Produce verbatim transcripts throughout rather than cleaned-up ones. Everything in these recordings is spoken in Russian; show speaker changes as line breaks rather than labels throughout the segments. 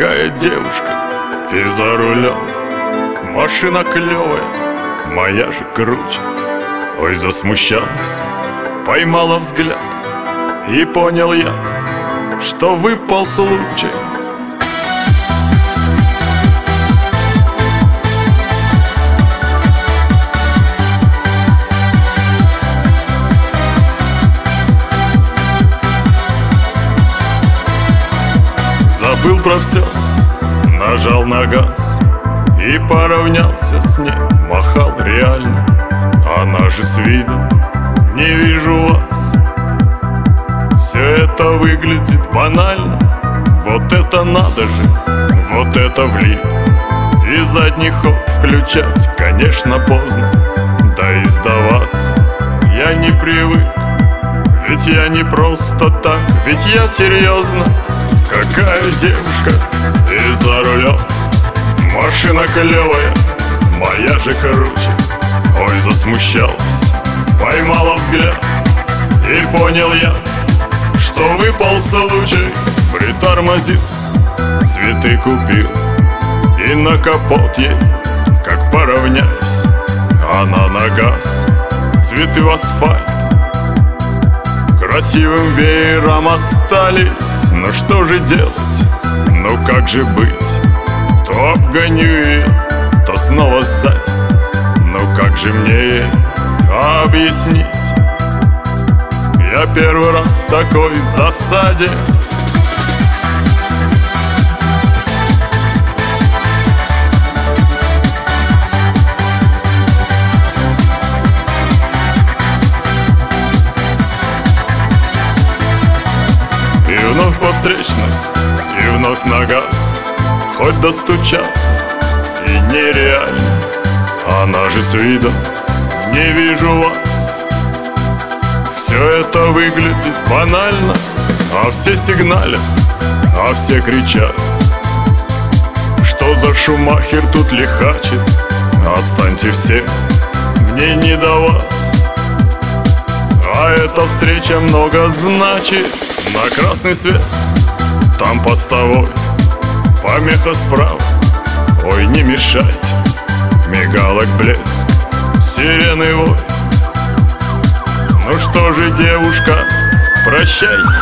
Какая девушка и за рулем, машина клевая, моя же круче. Ой, засмущалась, поймала взгляд, и понял я, что выпал случай. Забыл про все, нажал на газ и поравнялся с ней, махал реально. Она же с виду: не вижу вас. Все это выглядит банально. Вот это надо же, вот это влип. И задний ход включать, конечно, поздно. Да и сдаваться я не привык. Ведь я не просто так, ведь я серьезно. Какая девушка и за рулем, машина клевая, моя же круче. Ой, засмущалась, поймала взгляд, и понял я, что выпал случай. Притормозил, цветы купил, и на капот ей, как поравняюсь, она на газ, цветы в асфальт. Красивым веером остались. Ну что же делать? Ну как же быть? То обгоню ее, то снова сзади. Ну как же мне объяснить? Я первый раз в такой засаде. И вновь по встречной, и вновь на газ. Хоть достучаться и нереально. Она же с видом: не вижу вас. Все это выглядит банально. А все сигналят, а все кричат: что за шумахер тут лихачит? Отстаньте все, мне не до вас. А эта встреча много значит. На красный свет, там постовой, помеха справа. Ой, не мешайте, мигалок блеск, сирены вой. Ну что же, девушка, прощайте.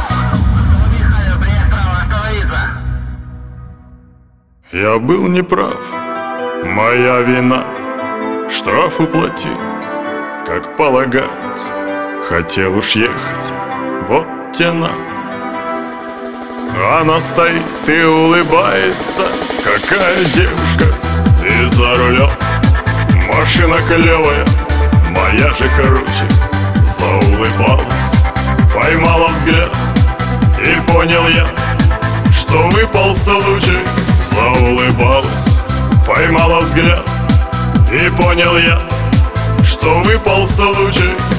Я был неправ, моя вина. Штраф уплатил, как полагается. Хотел уж ехать, вот тена. Она стоит и улыбается. Какая девушка и за рулем, машина клевая, моя же круче. Заулыбалась, поймала взгляд, и понял я, что выпал случай. Заулыбалась, поймала взгляд, и понял я, что выпал случай.